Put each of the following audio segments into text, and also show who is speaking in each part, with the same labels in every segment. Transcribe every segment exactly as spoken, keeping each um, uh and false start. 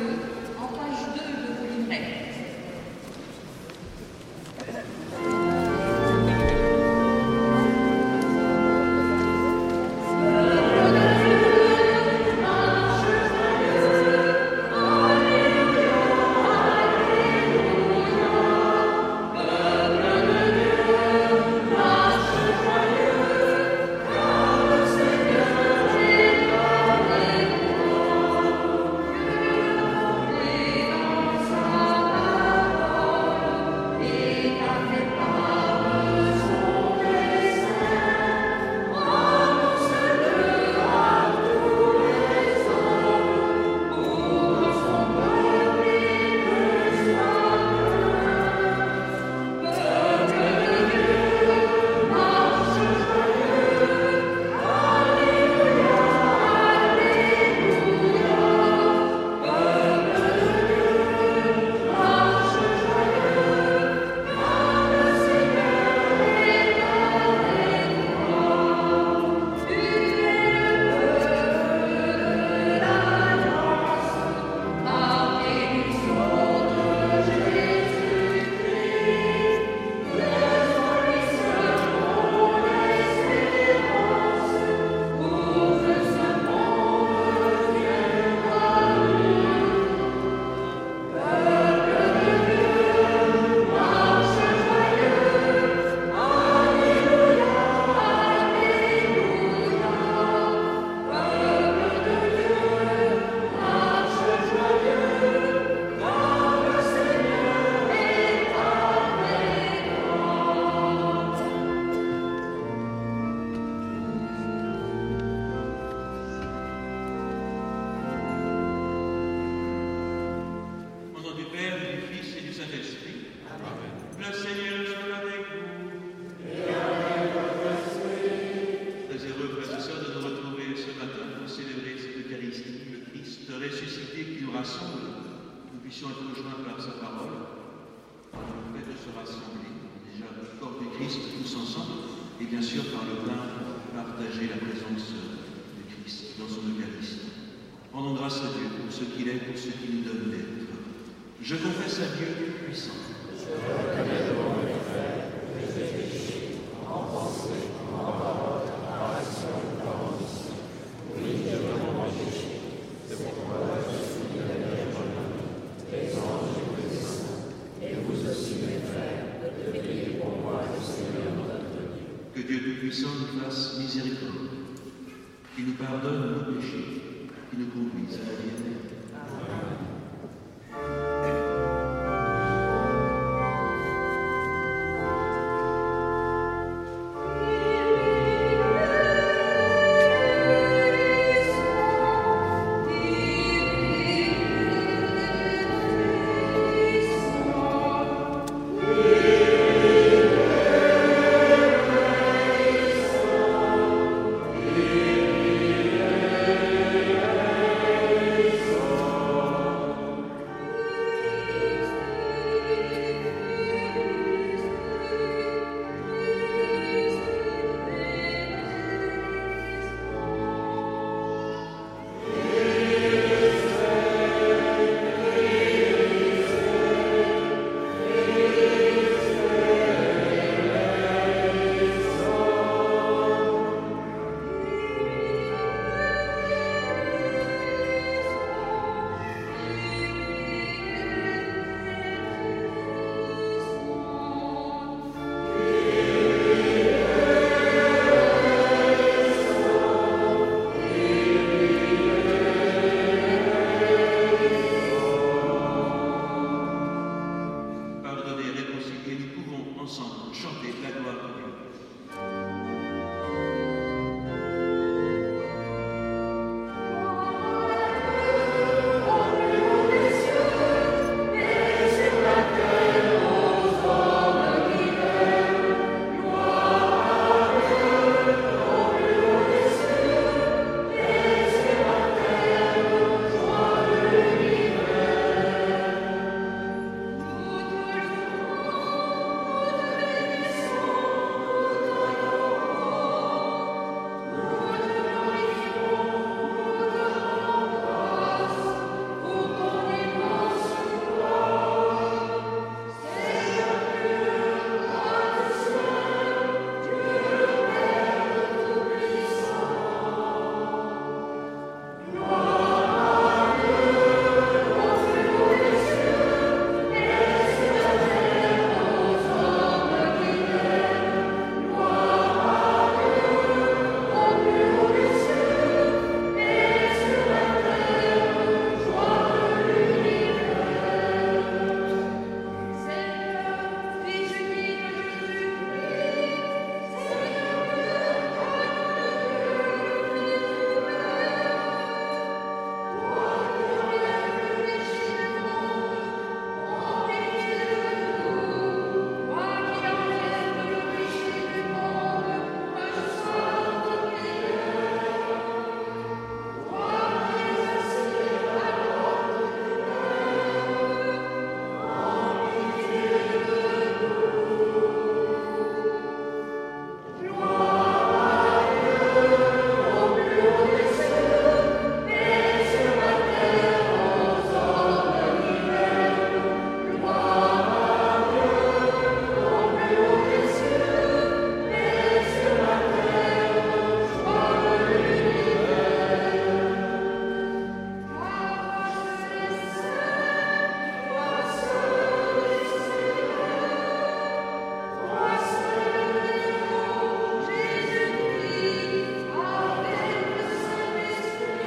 Speaker 1: deux, en page deux de vos livrets.
Speaker 2: Nous puissions être rejoints par sa parole. Le fait de se rassembler, déjà le corps du Christ tous ensemble, et bien sûr par le pain, partager la présence du Christ dans son Eucharistie. Rendons grâce à Dieu pour ce qu'il est, pour ce qu'il nous donne d'être. Je confesse à Dieu puissant. Je reconnais devant mes frères que j'ai péché en pensée, en parole, en action, en omission. Oui, je vraiment péché. C'est pourquoi je suis la Vierge Marie, les anges et les saints, et vous aussi, mes frères, de prier pour moi, le Seigneur notre Dieu. Que Dieu Tout-Puissant nous fasse miséricorde, qu'il nous pardonne nos péchés, qu'il nous conduise à la vie éternelle. Amen.
Speaker 3: Oh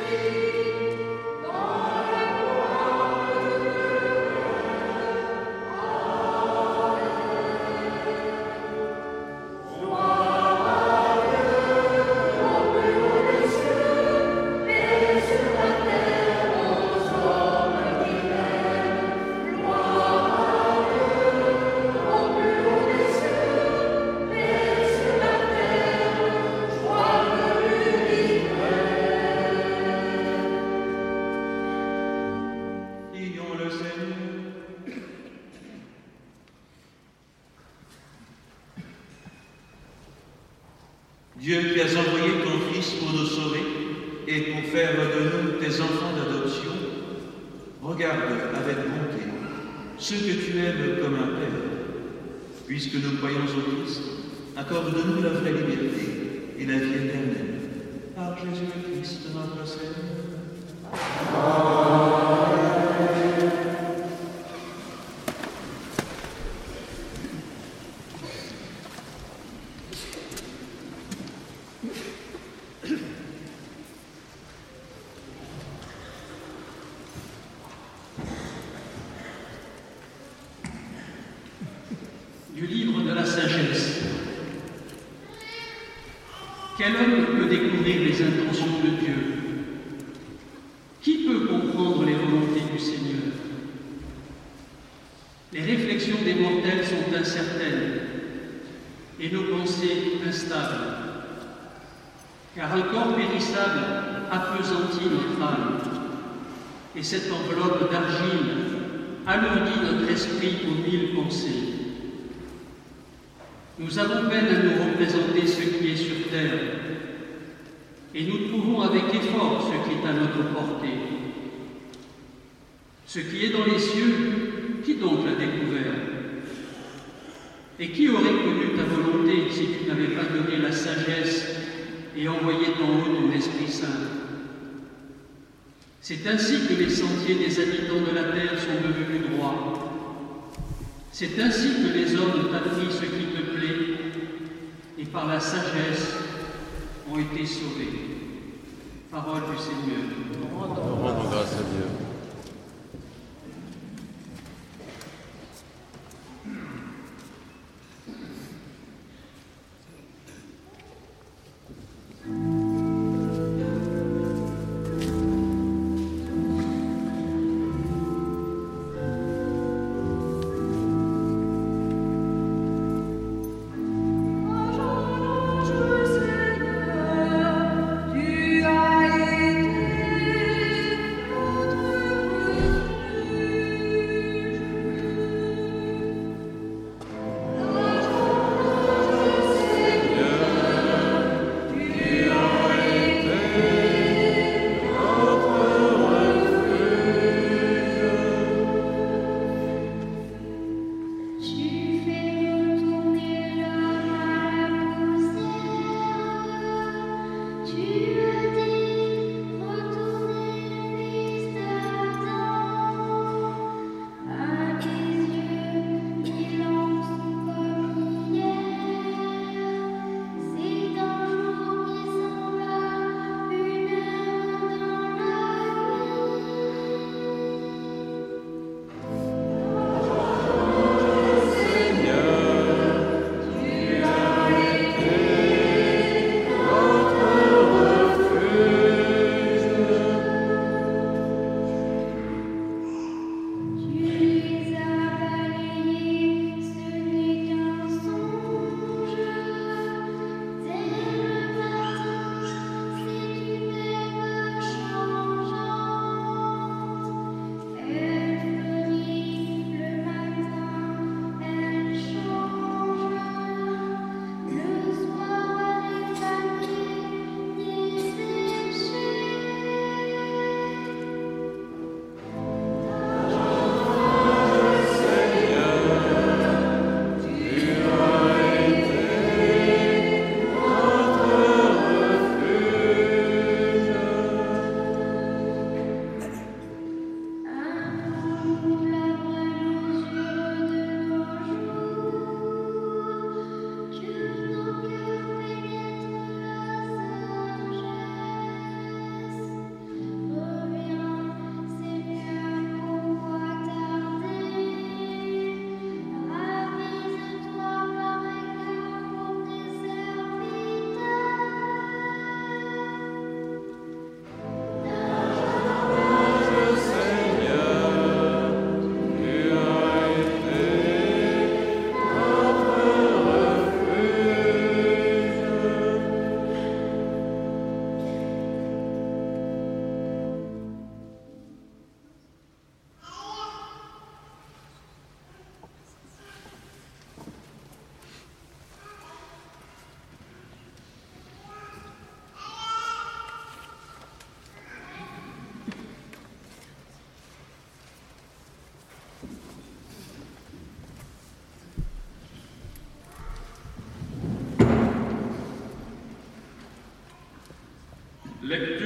Speaker 2: Dieu qui as envoyé ton Fils pour nous sauver et pour faire de nous tes enfants d'adoption, regarde avec bonté ceux que tu aimes comme un Père. Puisque nous croyons au Christ, accorde-nous la vraie liberté et la vie éternelle. Par Jésus-Christ, notre Seigneur.
Speaker 3: Du livre de la sagesse. Quel homme peut découvrir les intentions de Dieu? Qui peut comprendre les volontés du Seigneur? Les réflexions des mortels sont incertaines et nos pensées instables, car un corps périssable appesantit notre âme, et cette enveloppe d'argile alourdit notre esprit aux mille pensées. Nous avons peine à nous représenter ce qui est sur terre, et nous trouvons avec effort ce qui est à notre portée. Ce qui est dans les cieux, qui donc l'a découvert? Et qui aurait connu ta volonté si tu n'avais pas donné la sagesse et envoyé d'en haut ton Esprit Saint? C'est ainsi que les sentiers des habitants de la terre sont devenus droits. C'est ainsi que les hommes ont appris ce qui te plaît et par la sagesse ont été sauvés. Parole du Seigneur.
Speaker 4: Rendons grâce à Dieu.
Speaker 1: Tu as été notre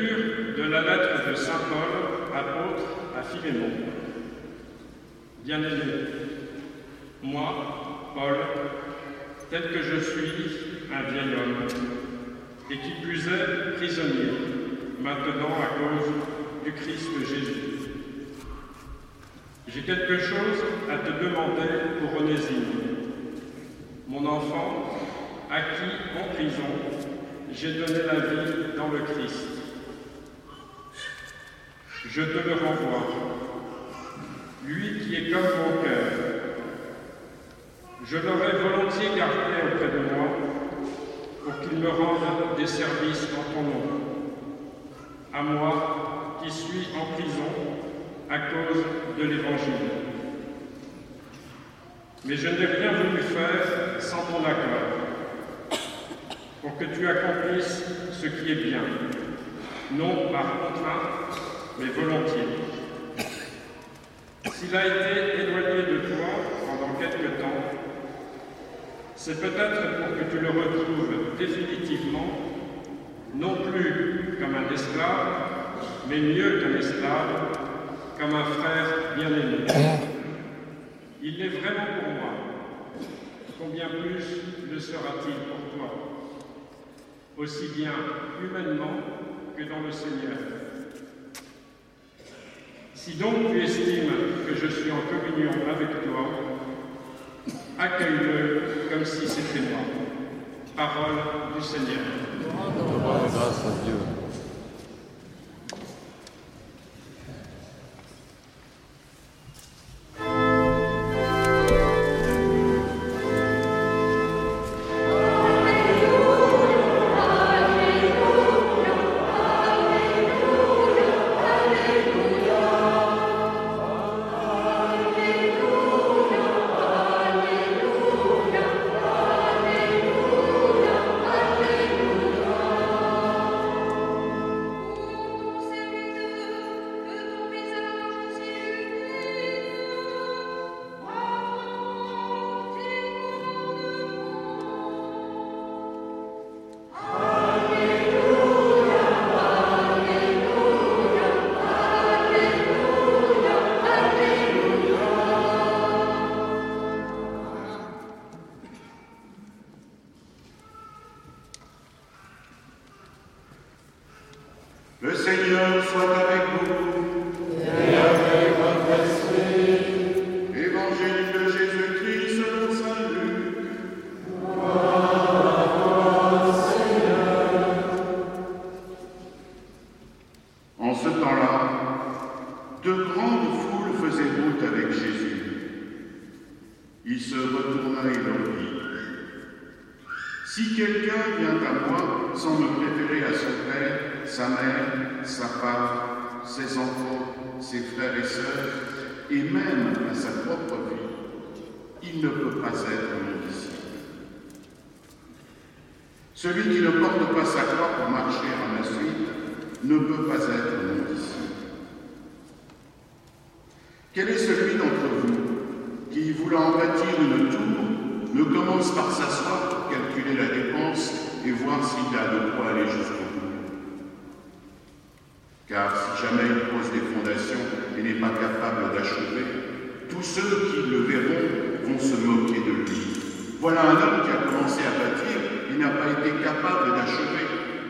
Speaker 4: Lecture de la lettre de saint Paul, apôtre à Philémon. Bien-aimé, moi, Paul, tel que je suis, un vieil homme, et qui plus est prisonnier, maintenant à cause du Christ Jésus. J'ai quelque chose à te demander pour Onésime, mon enfant, à qui, en prison, j'ai donné la vie dans le Christ. Je te le renvoie, lui qui est comme mon cœur. Je l'aurais volontiers gardé auprès de moi pour qu'il me rende des services en ton nom, à moi qui suis en prison à cause de l'Évangile. Mais je n'ai rien voulu faire sans ton accord, pour que tu accomplisses ce qui est bien, non par contrainte, mais volontiers. S'il a été éloigné de toi pendant quelque temps, c'est peut-être pour que tu le retrouves définitivement, non plus comme un esclave, mais mieux qu'un esclave, comme un frère bien-aimé. Il l'est vraiment pour moi. Combien plus le sera-t-il pour toi, aussi bien humainement que dans le Seigneur. Si donc tu estimes que je suis en communion avec toi, accueille-le comme si c'était moi. Parole du Seigneur.
Speaker 5: Grâce à Dieu.
Speaker 6: Le Seigneur soit avec vous.
Speaker 5: Et avec votre esprit.
Speaker 6: Évangile de Jésus-Christ selon saint Luc.
Speaker 5: Gloire à toi, Seigneur.
Speaker 6: En ce temps-là, de grandes foules faisaient route avec Jésus. Il se retourna et leur dit : si quelqu'un vient à moi sans me préférer à son père, sa mère, sa femme, ses enfants, ses frères et sœurs, et même à sa propre vie, il ne peut pas être mon disciple. Celui qui ne porte pas sa croix pour marcher à ma suite ne peut pas être mon disciple. Quel est celui d'entre vous qui, voulant bâtir une tour, ne commence par s'asseoir pour calculer la dépense et voir s'il a de quoi aller jusqu'au bout? Car si jamais il pose des fondations et n'est pas capable d'achever, tous ceux qui le verront vont se moquer de lui. Voilà un homme qui a commencé à bâtir et n'a pas été capable d'achever.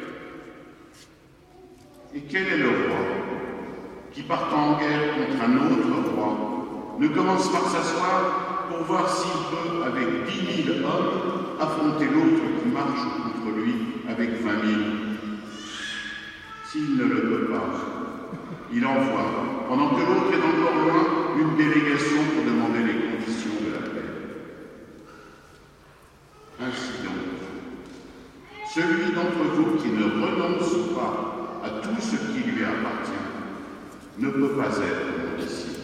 Speaker 6: Et quel est le roi qui, partant en guerre contre un autre roi, ne commence par s'asseoir pour voir s'il peut, avec dix mille hommes, affronter l'autre qui marche contre lui avec vingt mille? S'il ne le peut pas, il envoie, pendant que l'autre est encore loin, une délégation pour demander les conditions de la paix. Ainsi donc, celui d'entre vous qui ne renonce pas à tout ce qui lui appartient ne peut pas être mon disciple.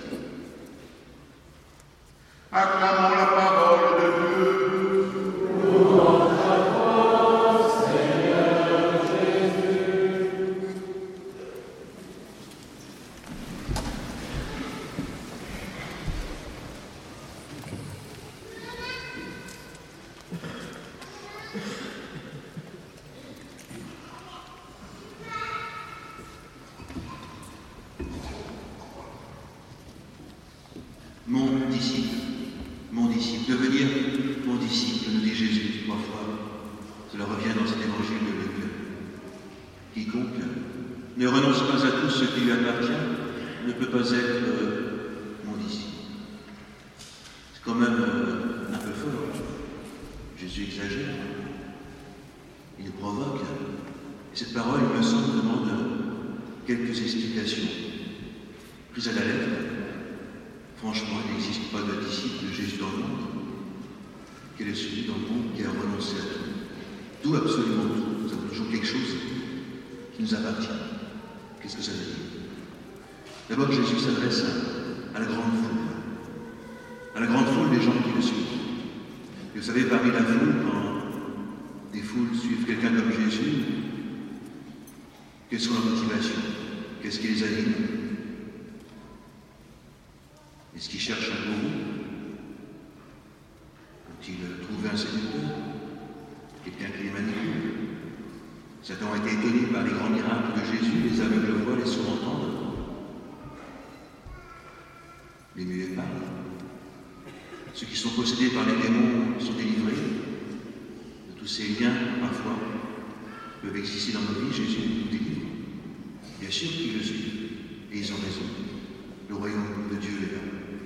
Speaker 6: Acclamons la parole de Dieu.
Speaker 5: Louange à toi, Seigneur Jésus.
Speaker 2: mon disciple, mon disciple, devenir mon disciple, nous dit Jésus trois fois. Cela revient dans cet évangile de Luc. Quiconque ne renonce pas à tout ce qui lui appartient ne peut pas être euh, mon disciple. C'est quand même euh, un peu fort. Jésus exagère. Il le provoque. Et cette parole, il me semble, demande quelques explications. Prise à la lettre, franchement, il n'existe pas de disciple de Jésus dans le monde. Quel est celui dans le monde qui a renoncé à tout? Tout, absolument tout. Nous avons toujours quelque chose qui nous appartient. Qu'est-ce que ça veut dire? D'abord, Jésus s'adresse à, à la grande foule, à la grande foule des gens qui le suivent. Et vous savez, parmi la foule, quand des foules suivent quelqu'un comme Jésus, quelles sont leurs motivations? Qu'est-ce qui les anime? Est-ce qu'ils cherchent un gourou? Ont-ils trouvé un séducteur? Quelqu'un qui les manipule? Satan a été étonné par les grands miracles de Jésus, les aveugles voient, les sourds entendent, les muets parlent. Ceux qui sont possédés par les démons sont délivrés de tous ces liens, parfois, peuvent exister dans nos vies. Jésus nous délivre. Bien sûr qu'ils le suivent, et ils ont raison. Le royaume de Dieu est là.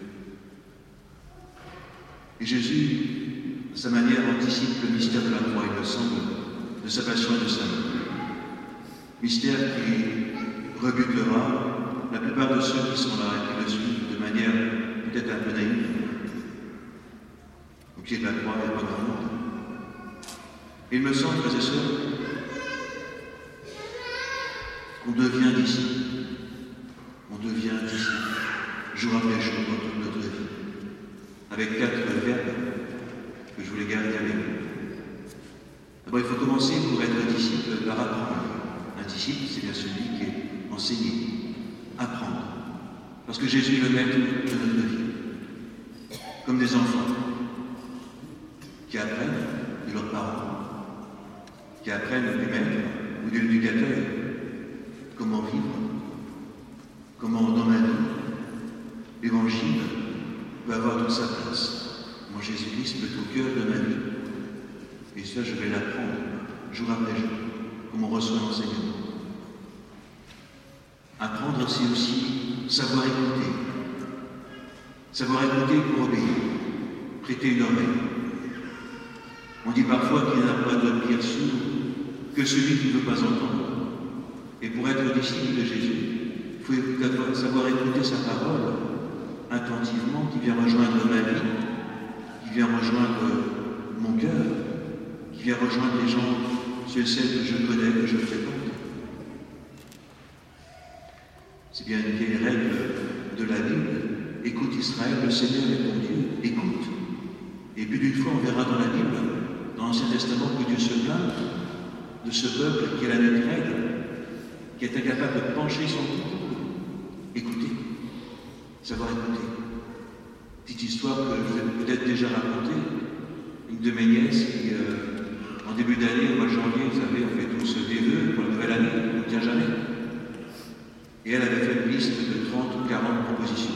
Speaker 2: Et Jésus, à sa manière, anticipe le mystère de la croix, il me semble, de sa passion et de sa mort. Mystère qui rebutera la plupart de ceux qui sont là et qui le suivent de manière peut-être un peu naïve. Au pied de la croix, il n'y a pas grand monde. Il me semble, frères et sœurs, qu'on devient disciple. On devient disciple, jour après jour, dans toute notre vie. Avec quatre verbes que je voulais garder avec vous. D'abord, il faut commencer pour être disciple par apprendre. Un disciple, c'est bien celui qui est enseigné. Apprendre. Parce que Jésus est le maître de notre vie. Comme des enfants qui apprennent de leurs parents, qui apprennent du maître ou de l'éducateur comment vivre, comment dans ma vie, l'évangile peut avoir toute sa place. Moi, Jésus-Christ est au cœur de ma vie. Et ça, je vais l'apprendre jour après jour, comme on reçoit l'enseignement. Apprendre, c'est aussi savoir écouter. Savoir écouter pour obéir, prêter une oreille. On dit parfois qu'il n'y a pas de pire sourd que celui qui ne veut pas entendre. Et pour être disciple de Jésus, il faut savoir écouter sa parole attentivement, qui vient rejoindre ma vie, qui vient rejoindre mon cœur, qui vient rejoindre les gens, ceux et celles que je connais, que je fréquente. C'est bien une vieille règle de la Bible. Écoute Israël, le Seigneur est ton Dieu. Écoute. Et plus d'une fois, on verra dans la Bible, dans l'Ancien Testament, que Dieu se plaint de ce peuple qui est la même règle, qui est incapable de pencher son coude. Écoutez. Savoir écouter. Petite histoire que je vous ai peut-être déjà racontée. Une de mes nièces qui, euh, en début d'année, au mois de janvier, vous savez, on fait tous des vœux pour la nouvelle année, on ne tient jamais. Et elle avait fait une liste de trente ou quarante propositions.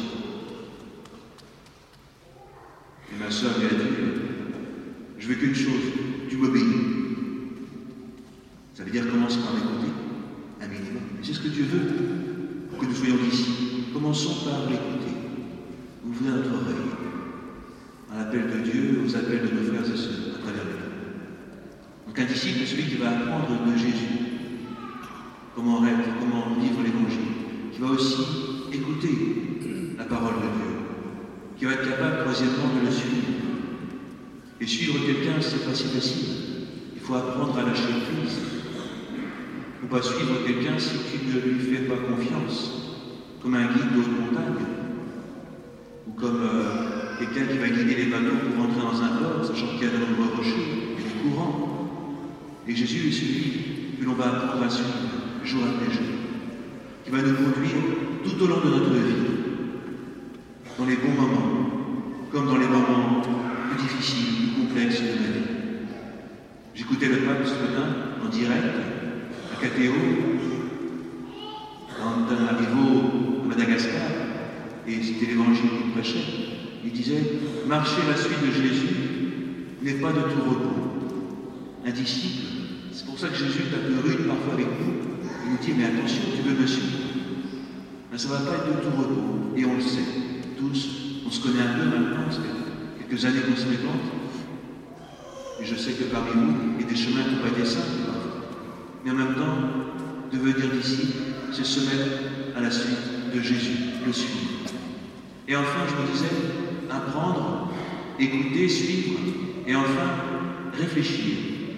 Speaker 2: Et ma soeur lui a dit, je veux qu'une chose, tu m'obéis. Ça veut dire commence par m'écouter, un minimum. Mais c'est ce que Dieu veut, pour que nous soyons ici. Commençons par l'écouter. Ouvrez notre oreille à l'appel de Dieu, aux appels de nos frères et sœurs, à travers le monde. Donc un disciple est celui qui va apprendre de Jésus comment rêver, comment vivre l'Évangile, qui va aussi écouter la parole de Dieu, qui va être capable, troisièmement, de le suivre. Et suivre quelqu'un, c'est pas si facile. Il faut apprendre à lâcher prise. Il ne faut pas suivre quelqu'un si tu ne lui fais pas confiance, comme un guide de haute montagne, ou comme euh, quelqu'un qui va guider les bateaux pour entrer dans un port, sachant qu'il y a de nombreux rochers et des courants. Et Jésus est celui que l'on va apprendre à suivre, jour après jour, qui va nous conduire tout au long de notre vie, dans les bons moments, comme dans les moments plus difficiles, plus complexes de la vie. J'écoutais le pape ce matin, en direct, à Catéo, quand un arrivaux à Madagascar, et c'était l'évangile qu'il prêchait. Il disait, marcher à la suite de Jésus n'est pas de tout repos. Un disciple, c'est pour ça que Jésus est un peu rude parfois avec nous. Il nous dit, mais attention, tu veux me suivre. Ben, ça ne va pas être de tout repos. Et on le sait, tous. On se connaît un peu maintenant, parce que quelques années qu'on se fréquente. Et je sais que parmi vous, il y a des chemins qui n'ont pas été simples parfois. Mais en même temps, devenir disciple, c'est se mettre à la suite de Jésus, le suivre. Et enfin, je me disais, apprendre, écouter, suivre, et enfin, réfléchir.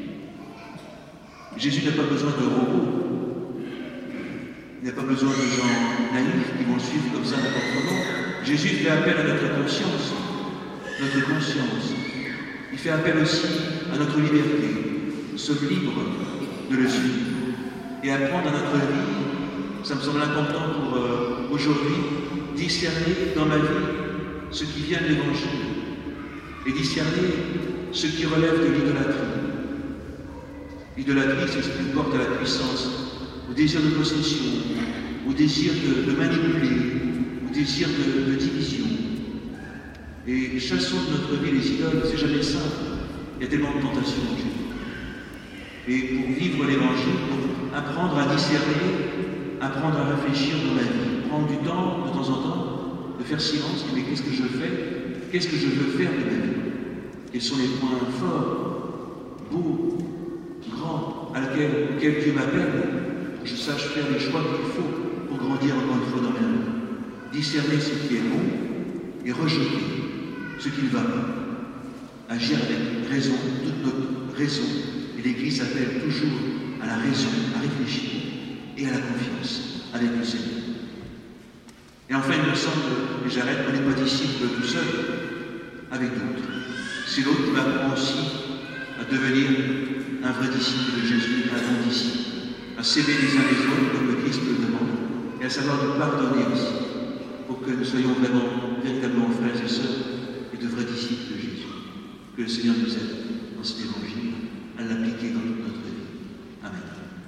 Speaker 2: Jésus n'a pas besoin de robots. Il n'a pas besoin de gens naïfs qui vont le suivre comme ça n'importe comment. Jésus fait appel à notre conscience, notre conscience. Il fait appel aussi à notre liberté. Nous sommes libres de le suivre. Et apprendre à notre vie, ça me semble important pour euh, aujourd'hui, discerner dans ma vie ce qui vient de l'Évangile et discerner ce qui relève de l'idolâtrie. L'idolâtrie, c'est ce qui nous porte à la puissance, au désir de possession, au désir de, de manipuler, au désir de, de division. Et chassons de notre vie les idoles, c'est jamais simple. Il y a tellement de tentations aujourd'hui. Et pour vivre l'Évangile, pour apprendre à discerner, apprendre à réfléchir dans la vie, prendre du temps, de temps en temps, de faire silence, mais qu'est-ce que je fais? Qu'est-ce que je veux faire de ma vie? Quels sont les points forts, beaux, grands, à laquelle, auxquels Dieu m'appelle, pour que je sache faire les choix qu'il faut pour grandir encore une fois dans ma vie. Discerner ce qui est bon et rejeter ce qui ne va pas. Agir avec raison, toute notre raison. Et l'Église appelle toujours à la raison, à réfléchir et à la confiance avec le Seigneur. Et enfin, il me semble, et j'arrête, qu'on n'est pas disciple tout seul, avec d'autres. C'est l'autre qui m'apprend aussi à devenir un vrai disciple de Jésus, un bon disciple, à s'aimer les uns les autres comme le Christ le demande, et à savoir nous pardonner aussi, pour que nous soyons vraiment, véritablement frères et sœurs, et de vrais disciples de Jésus. Que le Seigneur nous aide dans cet évangile à l'appliquer dans toute notre vie. Amen.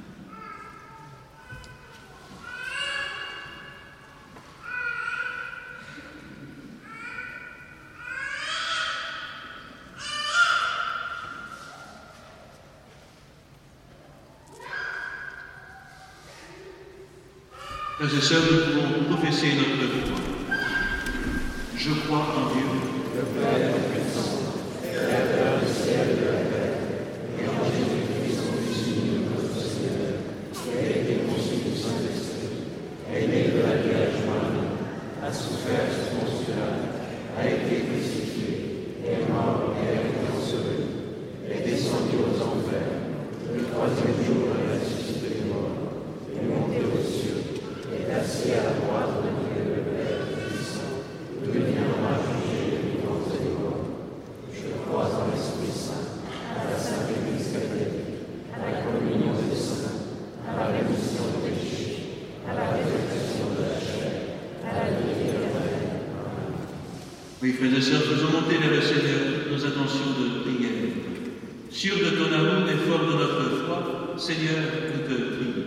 Speaker 2: Frères et sœurs, nous pouvons professer notre foi. Je crois en Dieu,
Speaker 5: le Père puissant, créateur du ciel et de la terre, et en Jésus-Christ, son Fils unique, notre Seigneur, qui a été conçu du Saint-Esprit, est né de la Vierge Marie, a souffert sous Ponce Pilate, a été crucifié, est mort et a été enseveli, est descendu aux enfers, le troisième jour il est ressuscité des morts, est monté aux cieux, est assis à la droite de Dieu le Père puissant, d'où il viendra juger les vivants et les morts. Je crois en l'Esprit Saint, à la Sainte Église catholique, à la communion des saints, à la rémission des péchés, à la résurrection de la chair, à la vie éternelle. Amen.
Speaker 2: Oui, frères et sœurs, faisons monter vers le Seigneur nos intentions de prière. Sûr de ton amour et fort de notre foi, Seigneur, nous te prions.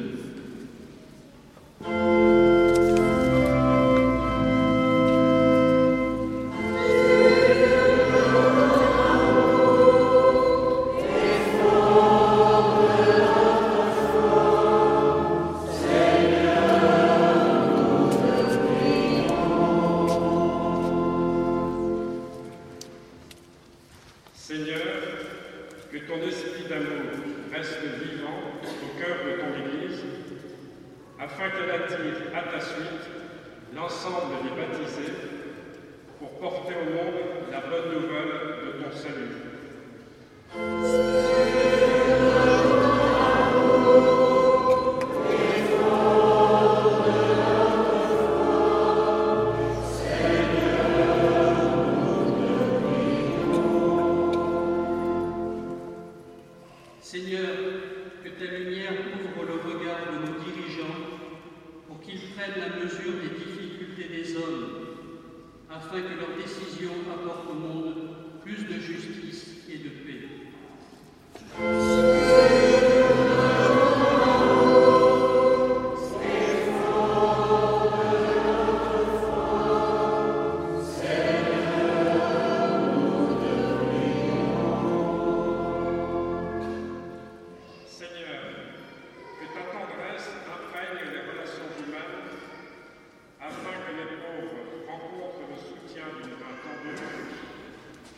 Speaker 4: Seigneur, que ton esprit d'amour reste vivant au cœur de ton Église, afin qu'elle attire à ta suite l'ensemble des baptisés pour porter au monde la bonne nouvelle de ton salut.
Speaker 3: Seigneur, que ta lumière ouvre le regard de nos dirigeants pour qu'ils prennent la mesure des difficultés des hommes, afin que leurs décisions apportent au monde plus de justice et de paix.
Speaker 5: Seigneur,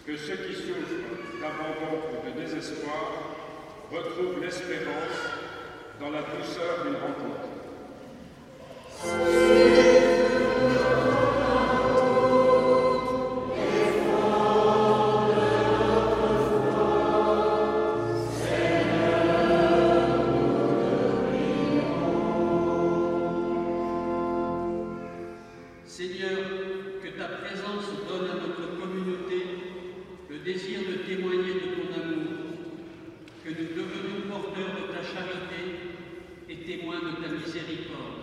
Speaker 4: que ceux qui souffrent d'abandon ou de désespoir retrouvent l'espérance dans la douceur d'une rencontre.
Speaker 3: Seigneur, que ta présence donne à notre communauté le désir de témoigner de ton amour, que nous devenions porteurs de ta charité et témoins de ta miséricorde.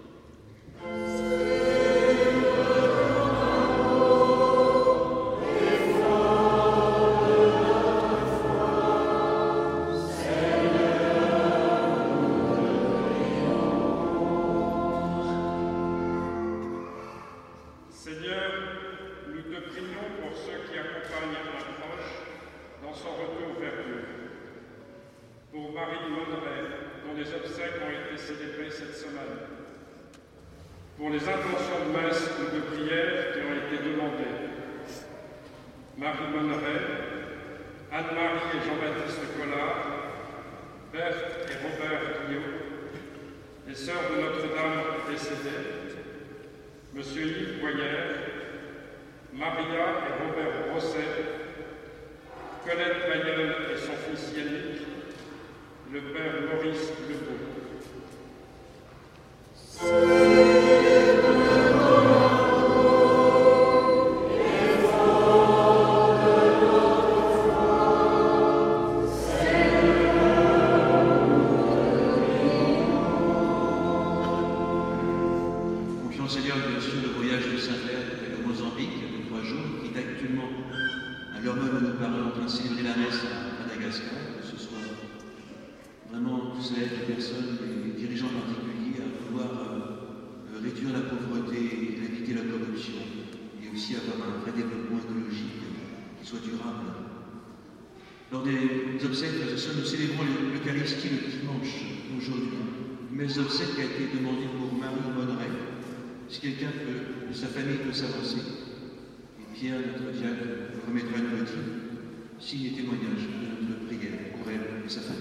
Speaker 4: Seigneur, nous te prions pour ceux qui accompagnent un proche dans son retour vers Dieu. Pour Marie Monneray, dont les obsèques ont été célébrées cette semaine. Pour les intentions de messe ou de prière qui ont été demandées. Marie Monneray, Anne-Marie et Jean-Baptiste Collard, Berthe et Robert Guillot, les sœurs de Notre-Dame décédées, Monsieur Yves Boyère, Maria et Robert Brosset, Colette Bayeul et son fils Yannick, le père Maurice Lebeau.
Speaker 2: Seigneur, bien sûr, le voyage de Saint-Père vers le Mozambique de trois jours, qui est actuellement, à l'heure même où nous parlons, en train de célébrer la messe à Madagascar, que ce soit vraiment tous ces personnes, les dirigeants particuliers, à vouloir euh, réduire la pauvreté et éviter la corruption, et aussi avoir un vrai développement écologique qui soit durable. Lors des obsèques, nous célébrons l'Eucharistie le dimanche aujourd'hui, mais les obsèques qui a été demandé pour Marie Monneray. Si quelqu'un de sa famille peut s'avancer, et Pierre, notre diacre, remettra une petite, signe et témoignage de notre prière pour elle et sa famille.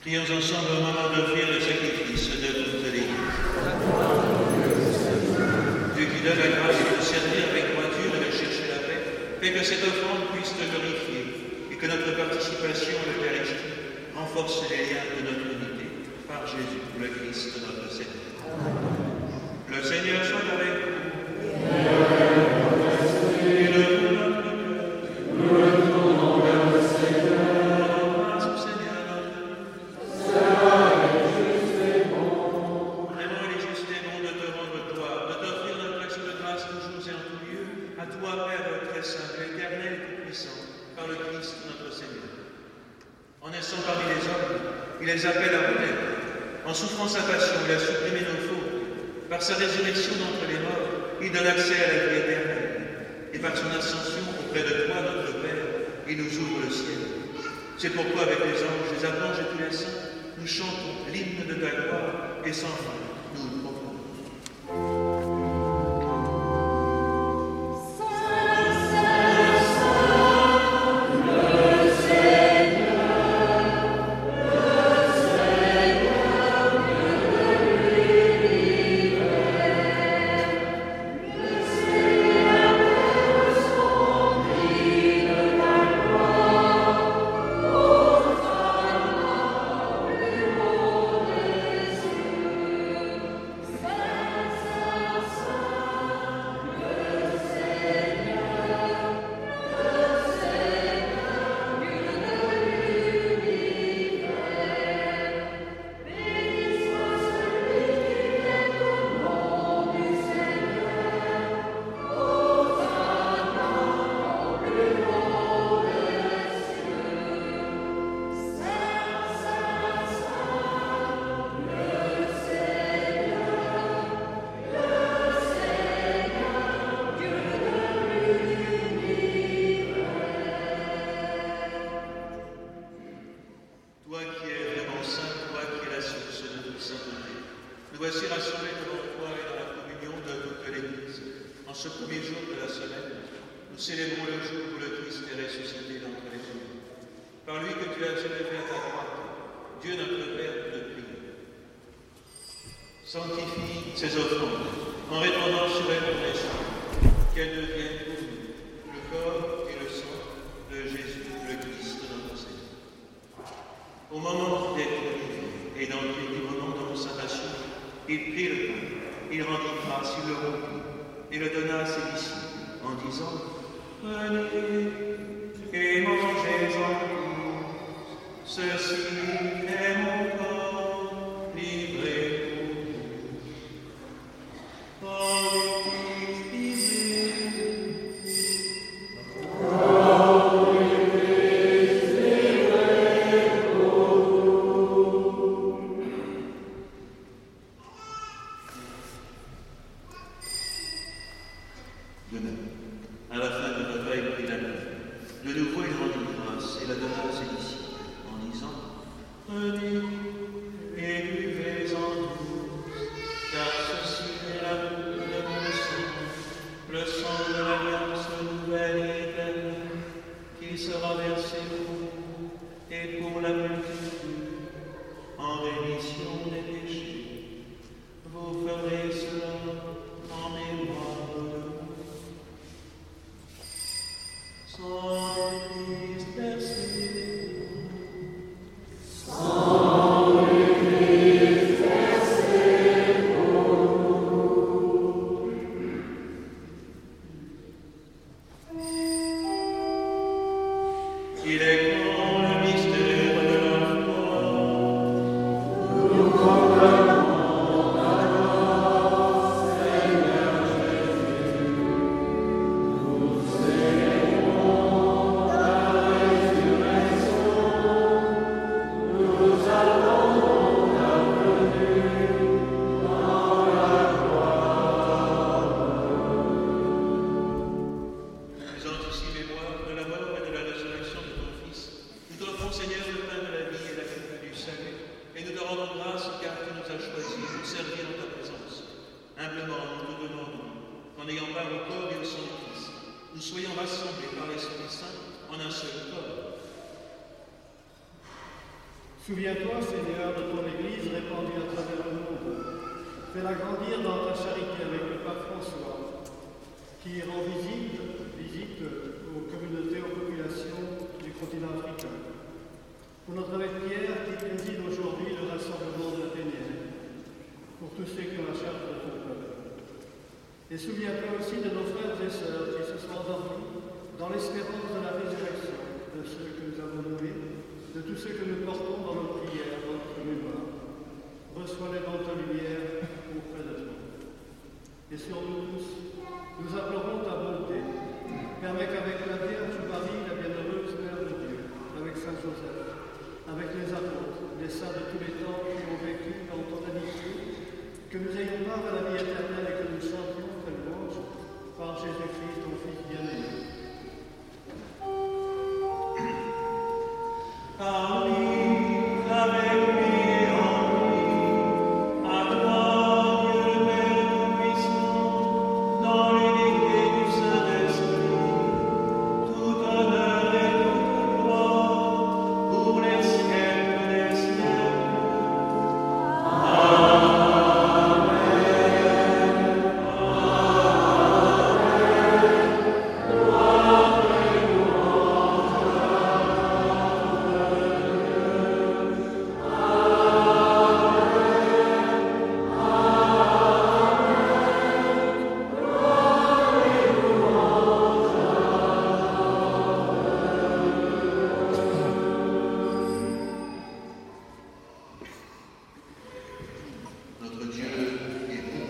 Speaker 2: Prions ensemble au moment d'offrir le sacrifice de toute l'Église. Dieu qui donne la grâce de te servir avec droiture et de chercher la paix, fais que cette offrande puisse te glorifier et que notre participation à l'Eucharistie renforce les liens de notre unité. Par Jésus, le Christ, notre Seigneur. Le Seigneur soit avec vous. Et le nous retournons vers le Seigneur. Grâce au Seigneur notre Dieu. Vraiment, il est juste et bon de te rendre gloire, de t'offrir notre action de grâce toujours et en tout lieu, à toi, Père très saint, éternel et tout-puissant, par le Christ notre Seigneur. En naissant parmi les hommes, il les appelle à renaître. En souffrant sa passion, il a supprimé nos fautes. Par sa résurrection d'entre les morts, il donne accès à la vie éternelle. Et par son ascension auprès de toi, notre Père, il nous ouvre le ciel. C'est pourquoi, avec les anges, les archanges et tous les saints, nous chantons l'hymne de ta gloire et sans fin, nous le proclamons. Nous voici rassemblés devant toi et dans la communion de toute l'Église. En ce premier jour de la semaine, nous célébrons le jour où le Christ est ressuscité d'entre les morts. Par lui que tu as élevé à ta droite, Dieu notre Père te prie. Sanctifie ces offrandes en répandant sur elles ton esprit, qu'elles deviennent pour nous le corps et le sang de Jésus, le Christ notre Seigneur. Au moment d'être livré et dans le moment de sa passion, il prit le pain, il rendit grâce, il le rompit et le donna à ses disciples en disant « Prenez et mangez-en tous, ceci est mon corps livré pour vous. Oh, de même, à la fin du repas, il prit la coupe. De nouveau, il rendit grâce et la donna à ses disciples en disant «
Speaker 7: Souviens-toi, Seigneur, de ton Église répandue à travers le monde. Fais-la grandir dans ta charité avec le pape François, qui rend visite, visite aux communautés, aux populations du continent africain. Pour notre évêque Pierre, qui préside aujourd'hui le rassemblement de l'Athénienne, pour tous ceux qui ont la charge de ton peuple. Et souviens-toi aussi de nos frères et sœurs qui se sont endormis dans l'espérance de la résurrection, de ceux que nous avons nommés, de tous ceux que nous portons dans nos prières, dans notre mémoire. Reçois-les dans ta lumière auprès de toi. Et sur nous tous, nous implorons ta bonté. Permets qu'avec la Vierge Marie, la bienheureuse Mère de Dieu, avec Saint Joseph, avec les apôtres, les saints de tous les temps qui ont vécu dans ton amitié, que nous ayons part à la vie éternelle et que nous chantions ta louange par Jésus-Christ, ton Fils bien-aimé.
Speaker 5: Amen. Avec lui en lui, à toi, Dieu le Père Tout-Puissant, dans l'unité du Saint-Esprit, tout honneur et toute gloire pour les siècles des siècles.
Speaker 2: Notre Dieu est bon.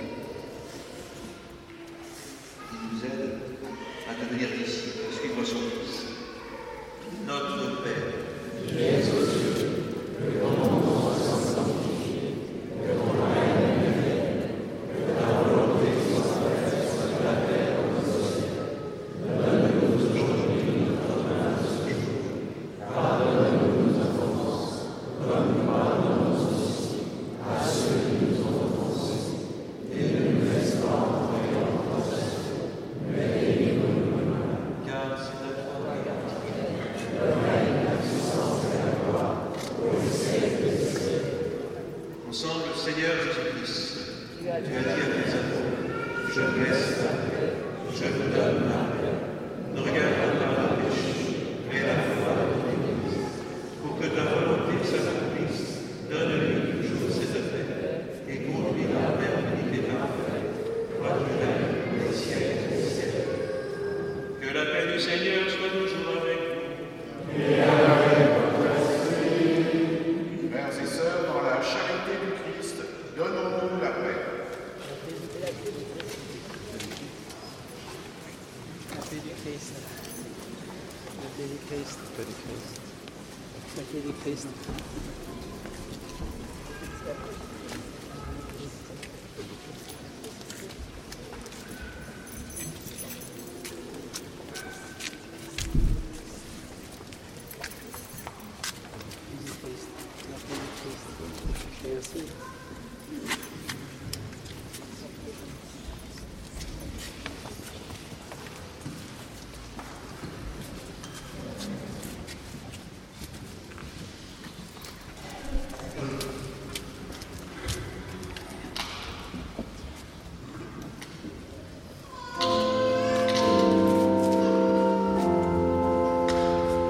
Speaker 2: Il nous aide à devenir disciples, à suivre son Fils. Notre Père,
Speaker 5: Qui es aux cieux, que ton nom soit sanctifié, que ton règne vienne, que ta volonté soit faite sur la terre comme au ciel. Donne-nous aujourd'hui notre pain de ce jour. Pardonne-nous nos offenses, comme nous pardonnons aussi à ceux qui nous ont offensés. Et ne nous laisse pas entrer en tentation, mais délivre-nous du mal.
Speaker 2: car c'est à toi
Speaker 5: Le règne, la puissance et la gloire, pour les siècles des siècles.
Speaker 2: ensemble, Seigneur Jésus-Christ, tu as dit à tes apôtres, je laisse ta paix, je vous donne ma paix. Ne regarde pas le péché, mais la foi de ton Église. Pour que ta volonté s'accomplisse, donne-lui toujours cette paix et conduis-la vers l'unité parfaite. Toi qui règnes pour les siècles des siècles. Que la paix du Seigneur soit toujours avec vous.
Speaker 6: Frères et sœurs, dans la charité du Christ, donnons-nous la paix.
Speaker 8: La paix du Christ. La paix du Christ. La paix du Christ. La paix du Christ. Merci.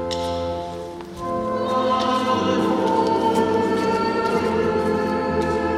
Speaker 5: Amen.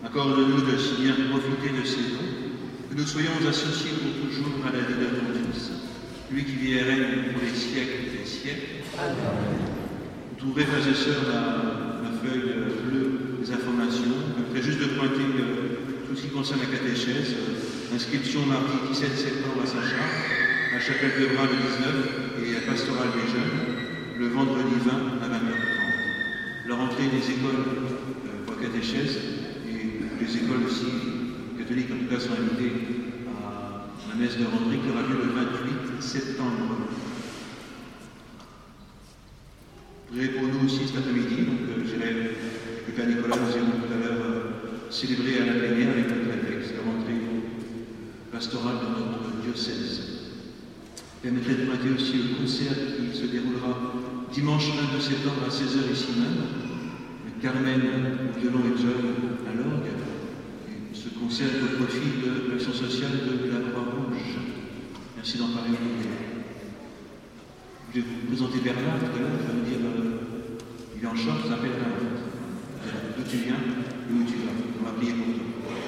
Speaker 2: Accorde-nous de si bien profiter de ces dons, que nous soyons associés pour toujours à la vie de ton Fils, lui qui vit et règne pour les siècles des siècles. Amen. Vous trouverez, frères et sœurs, la, la feuille bleue des informations. Je voudrais juste de pointer euh, tout ce qui concerne la catéchèse. Euh, inscription mardi dix-sept septembre à Saint-Charles, la chapelle de Bras le dix-neuf et la pastorale des jeunes le vendredi vingt à vingt heures trente. La rentrée des écoles euh, pour la catéchèse et les écoles aussi catholiques en tout cas sont invitées à la messe de rentrée qui aura lieu le vingt-huit septembre. Pour nous aussi cet après-midi, donc euh, j'irai avec le Père Nicolas, nous irons tout à l'heure euh, célébrer à la plénière avec notre prétexte la rentrée pastorale de notre diocèse. Permettez de pointer aussi le concert qui se déroulera dimanche vingt-deux septembre à seize heures ici même, Carmen au violon et John à l'orgue. Ce concert est au profit de l'action sociale de la Croix-Rouge. Merci d'en parler. Je vais vous présenter Bernard tout à l'heure, je vais vous dire, euh, il est en short, ça s'appelle Bernard. D'où tu viens et où tu vas. On va prier pour toi.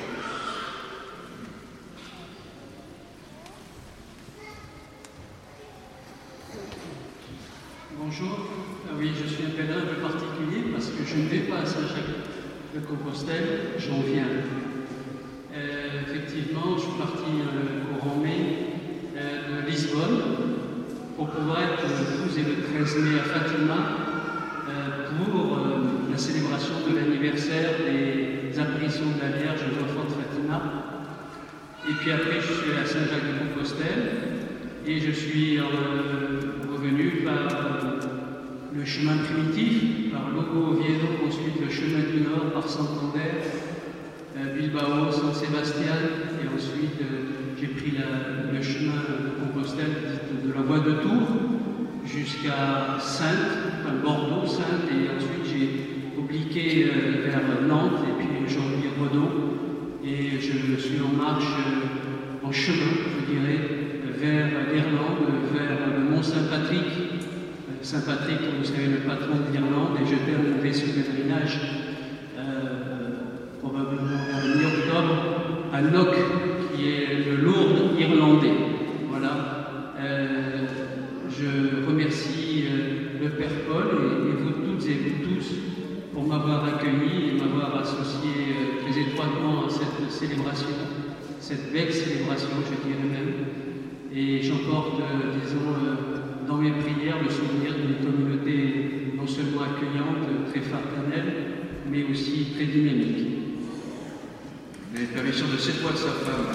Speaker 3: Bonjour. Ah oui, je suis un pèlerin un peu particulier parce que je ne vais pas à Saint-Jacques-de-Compostelle, j'en viens. Euh, effectivement, je suis parti euh, courant mai euh, de Lisbonne pour pouvoir être le douze et le treize mai à Fatima euh, pour euh, la célébration de l'anniversaire des apparitions de la Vierge de l'enfant de Fatima. Et puis après, je suis à Saint-Jacques-de-Compostelle et je suis euh, revenu par euh, le chemin primitif, par Logo Oviedo, ensuite le chemin du Nord par Santander, euh, Bilbao, San Sebastián, et ensuite euh, j'ai pris la, le chemin de Compostelle de, de la voie de Tours jusqu'à Saintes, enfin Bordeaux, Saintes, et ensuite j'ai obliqué euh, vers Nantes et puis aujourd'hui Redon, et je suis en marche, euh, en chemin, je dirais, vers l'Irlande, vers le Mont Saint-Patrick. Saint-Patrick, vous savez, le patron de l'Irlande, et je terminerai ce pèlerinage euh, probablement vers le mi-octobre à Knock, qui est le Lourdes irlandais. Voilà. Euh, je remercie euh, le Père Paul et, et vous toutes et vous tous pour m'avoir accueilli et m'avoir associé euh, très étroitement à cette célébration, cette belle célébration, je dirais même. Et j'emporte, euh, disons, euh, dans mes prières le souvenir d'une communauté non seulement accueillante, très fraternelle, mais aussi très dynamique.
Speaker 2: L'apparition de cette voix de sa femme.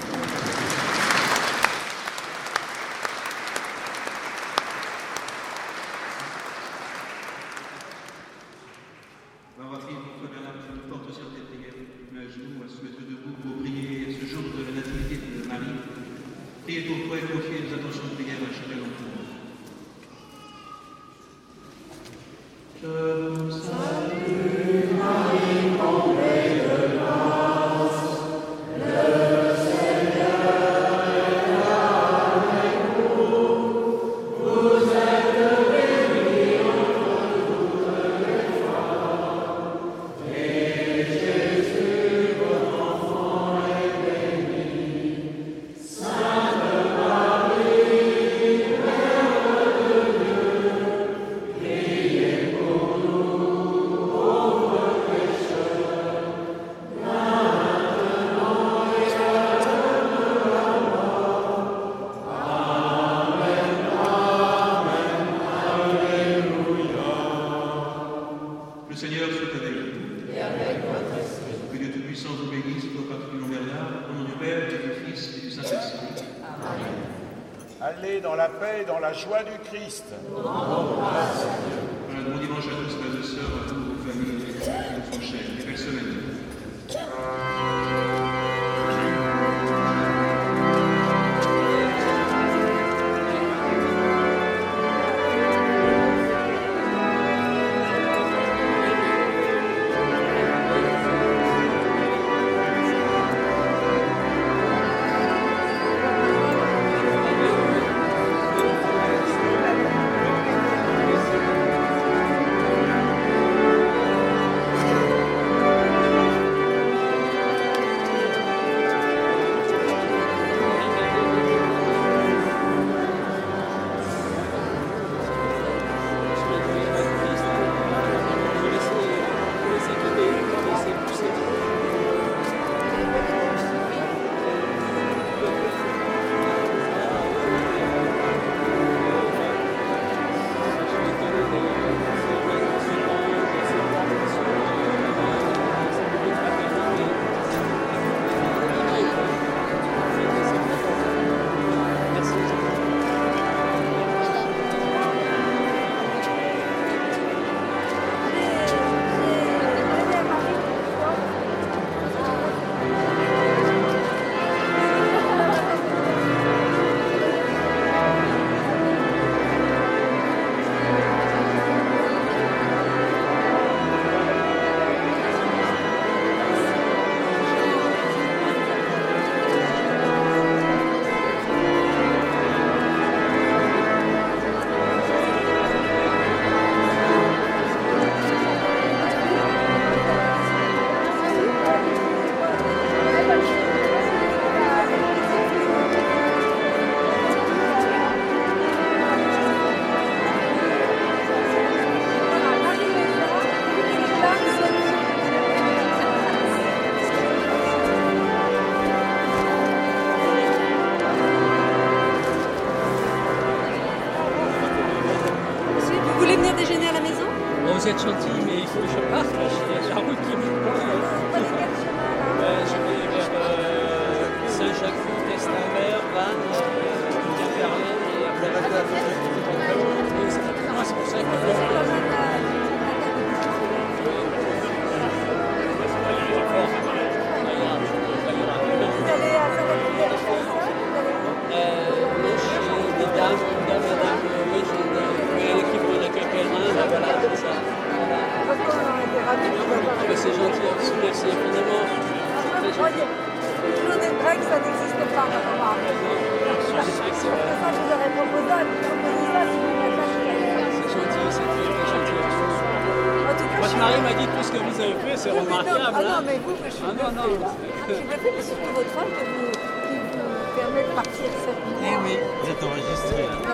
Speaker 2: On va prier pour Frère Bernard, je nous porte aussi en tête prière, mais à genoux, à se mettre debout pour prier ce jour de la nativité de Marie. Priez pour toi et confiez nos intentions de prière à chacun d'entre nous. Je vous salue, Marie, comblée de grâce, le Seigneur est avec vous. Vous êtes bénie entre toutes les femmes, et Jésus, votre enfant, est béni. Sainte Marie, Mère de Dieu, priez pour nous, pauvres pécheurs, maintenant et à l'heure de la mort. Amen, Amen, Alléluia. Le Seigneur soit avec vous. Et avec votre esprit. Que Dieu Tout-Puissant vous bénisse, au particulier Bernard, au nom du Père, et du Fils et du Saint-Esprit. Amen.
Speaker 9: Allez dans la paix et dans la joie du Christ.
Speaker 2: Voilà, bon dimanche à tous, frères et sœurs, à vous, vos familles, et enfants chers. Et belle semaine.
Speaker 8: êtes gentil, mais il faut que je parte, là, j'ai la route qui me prend. Euh, je vais vers euh, Saint-Jacques-Testambert, Vannes, euh, Quimperlé, et après la place de c'est pas plus loin, c'est pour ça que c'est gentil, merci infiniment. C'est gentil.
Speaker 10: Toujours des breaks, ça n'existe pas. C'est ça que je vous aurais proposé, proposé ça si vous n'avez pas fait.
Speaker 8: C'est gentil, c'est très gentil. Votre mari m'a dit tout ce que vous avez fait, c'est remarquable.
Speaker 10: Ah non, mais vous, je suis
Speaker 8: ah, non, non.
Speaker 10: Je suis bluffée, mais surtout votre femme qui vous, qui vous permet de partir cette nuit.
Speaker 8: Eh oui, vous êtes enregistré.